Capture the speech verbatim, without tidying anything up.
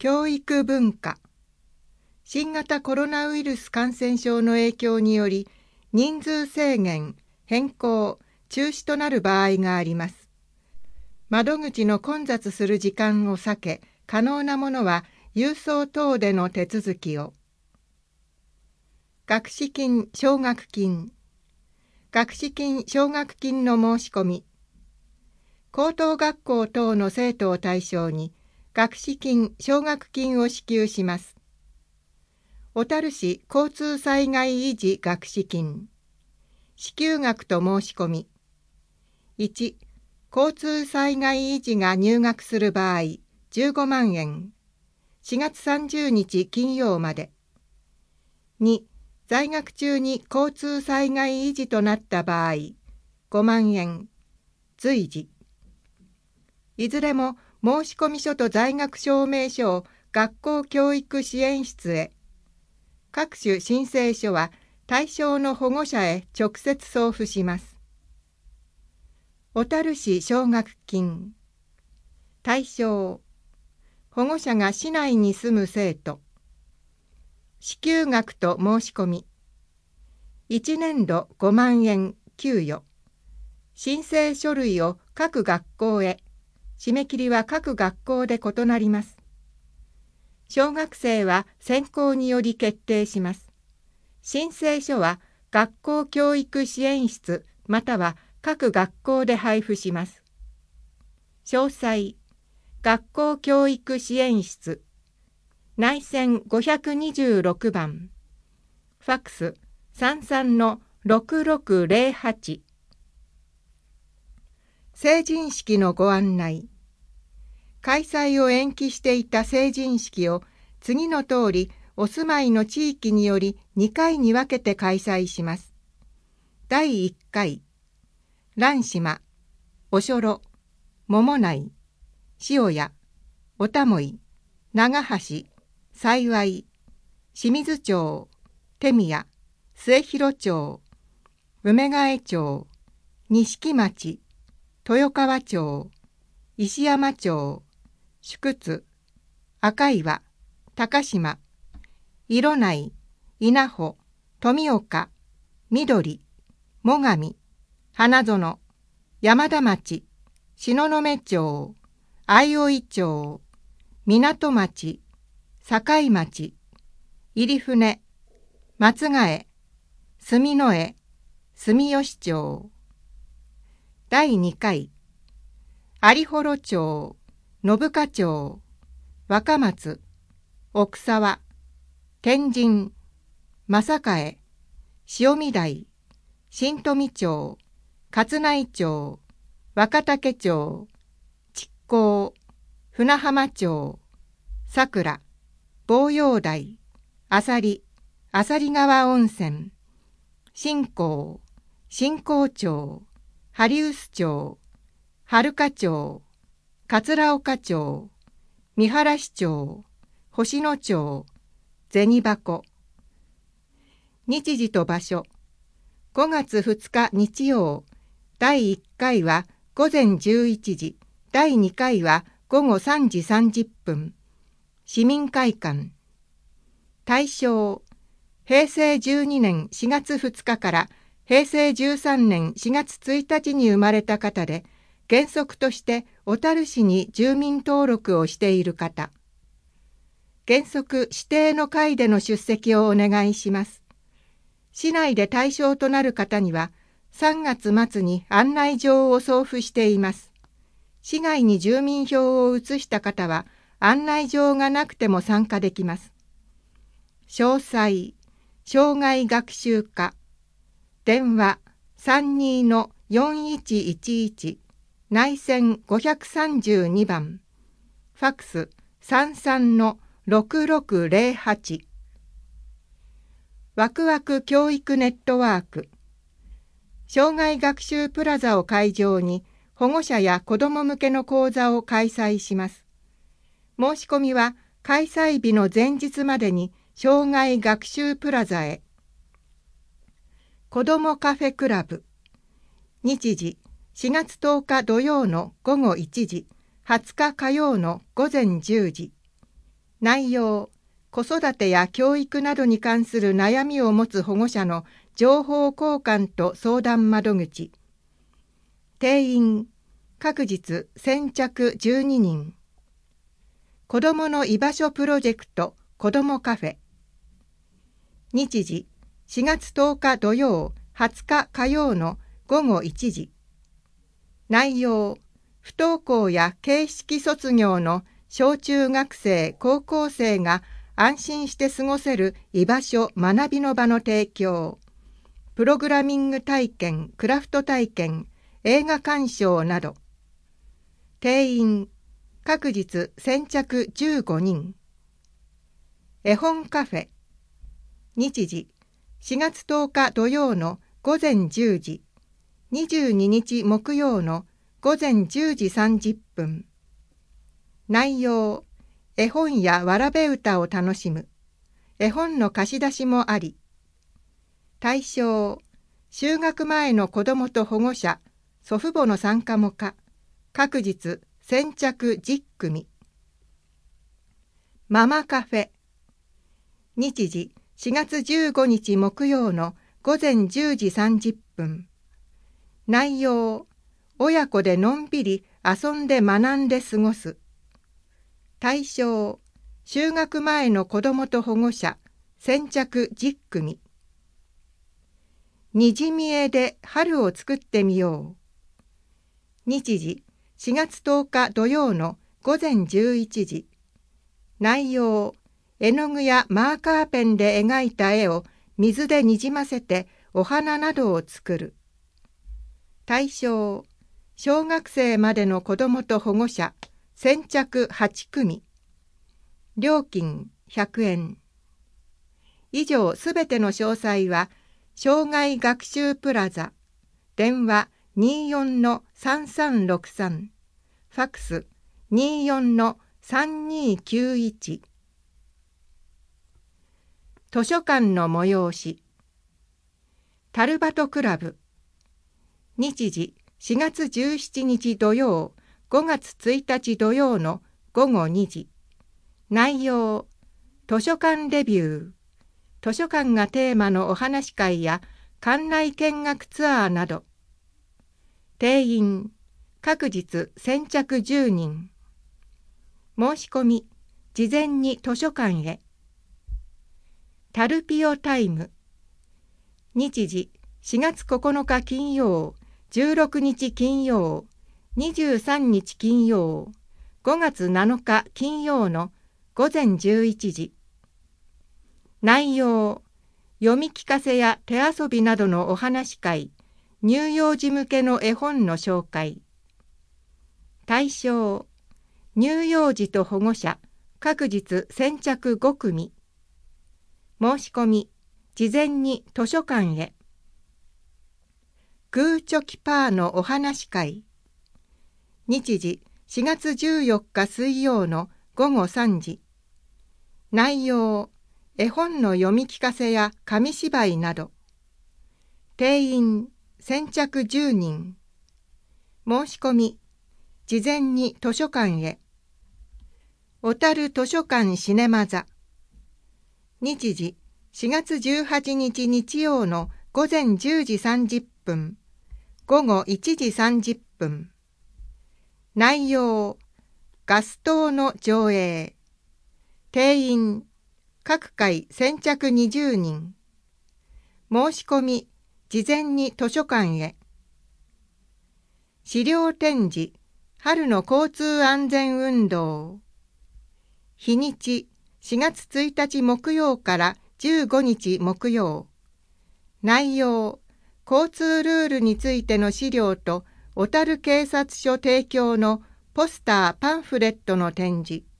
教育文化。新型コロナウイルス感染症の影響により、人数制限、変更、中止となる場合があります。窓口の混雑する時間を避け、可能なものは郵送等での手続きを。学資金奨学金。学資金奨学金の申し込み。高等学校等の生徒を対象に、学資金奨学金を支給します。小樽市交通災害維持学資金。支給額と申し込み。いち、交通災害維持が入学する場合、じゅうごまんえん。しがつさんじゅうにち金曜まで。に、在学中に交通災害維持となった場合、ごまんえん。随時。いずれも申込書と在学証明書を学校教育支援室へ。各種申請書は対象の保護者へ直接送付します。小樽市奨学金。対象。保護者が市内に住む生徒。支給額と申し込み。いちねんどごまんえん給与。申請書類を各学校へ。締め切りは各学校で異なります。小学生は選考により決定します。申請書は学校教育支援室または各学校で配布します。詳細、学校教育支援室、内線ごひゃくにじゅうろくばん、ファックス さんさんのろくろくぜろはち。成人式のご案内。開催を延期していた成人式を次の通りお住まいの地域によりにかいに分けて開催します。だいいっかい、蘭島、おしょろ、桃内、塩谷、おたもい、長橋、幸、清水町、手宮、末広町、梅ヶ江町、錦町、豊川町、石山町、宿津、赤岩、高島、色内、稲穂、富岡、緑、最上、花園、山田町、東雲町、相生町、港町、境町、入船、松ヶ江、住之江、住吉町。だいにかい、有幌町、信香町、若松、奥沢、天神、正替、塩見台、新富町、勝内町、若竹町、築港、船浜町、桜、望陽台、浅利、浅利川温泉、新港、新港町、針臼町、春香町、桂岡町、三原市町、星野町、銭箱。日時と場所。ごがつふつか日曜。だいいっかいはごぜんじゅういちじ、だいにかいはごごさんじさんじゅっぷん。市民会館。対象。へいせいじゅうにねんしがつふつかからへいせいじゅうさんねんしがつついたちに生まれた方で、原則として小樽市に住民登録をしている方。原則指定の会での出席をお願いします。市内で対象となる方にはさんがつまつに案内状を送付しています。市外に住民票を移した方は案内状がなくても参加できます。詳細、障害学習課。電話 さんにーのよんいちいちいち、内線ごひゃくさんじゅうにばん、ファックス さんさんのろくろくぜろはち。ワクワク教育ネットワーク。障害学習プラザを会場に保護者や子ども向けの講座を開催します。申し込みは開催日の前日までに障害学習プラザへ。子どもカフェクラブ。日時しがつとおか土曜のごごいちじ、はつか火曜のごぜんじゅうじ。 内容、子育てや教育などに関する悩みを持つ保護者の情報交換と相談窓口。定員、各日先着じゅうににん。子どもの居場所プロジェクト子どもカフェ。日時、しがつとおか土曜、はつか火曜のごごいちじ。内容、不登校や形式卒業の小中学生、高校生が安心して過ごせる居場所、学びの場の提供。プログラミング体験、クラフト体験、映画鑑賞など。定員、各日先着じゅうごにん。絵本カフェ。日時、しがつとおか土曜のごぜんじゅうじ。にじゅうににち木曜のごぜんじゅうじさんじゅっぷん。内容、絵本やわらべ歌を楽しむ。絵本の貸し出しもあり。対象、就学前の子どもと保護者、祖父母の参加も可。各日先着じゅっくみ。ママカフェ。日時、しがつじゅうごにち木曜のごぜんじゅうじさんじゅっぷん。内容、親子でのんびり遊んで学んで過ごす。対象、就学前の子どもと保護者、先着じゅっくみ。にじみ絵で春を作ってみよう。日時、しがつとおか土曜のごぜんじゅういちじ。内容、絵の具やマーカーペンで描いた絵を水でにじませてお花などを作る。対象、小学生までの子どもと保護者、先着はちくみ。料金ひゃくえん。以上すべての詳細は、障害学習プラザ、電話 にじゅうよんのさんさんろくさん、ファックス にじゅうよんのさんにきゅういち。図書館の催し。タルバトクラブ。日時、しがつじゅうしちにち土曜、ごがつついたち土曜のごごにじ。内容、図書館レビュー。図書館がテーマのお話会や館内見学ツアーなど。定員、各日先着じゅうにん。申し込み、事前に図書館へ。タルピオタイム。日時、しがつここのか金曜、じゅうろくにち金曜、にじゅうさんにち金曜、ごがつなのか金曜のごぜんじゅういちじ。内容、読み聞かせや手遊びなどのお話会、乳幼児向けの絵本の紹介。対象、乳幼児と保護者、各日先着ごくみ。申し込み、事前に図書館へ。グーチョキパーのお話会。日時、しがつじゅうよっか水曜のごごさんじ。内容、絵本の読み聞かせや紙芝居など。定員、先着じゅうにん。申し込み、事前に図書館へ。小樽図書館シネマ座。日時、しがつじゅうはちにち日曜のごぜんじゅうじさんじゅっぷん、ごごいちじさんじゅっぷん。内容、ガス灯の上映。定員、各回先着にじゅうにん。申し込み、事前に図書館へ。資料展示、春の交通安全運動。日にち、しがつついたち木曜からじゅうごにち木曜。内容、交通ルールについての資料と小樽警察署提供のポスター・パンフレットの展示。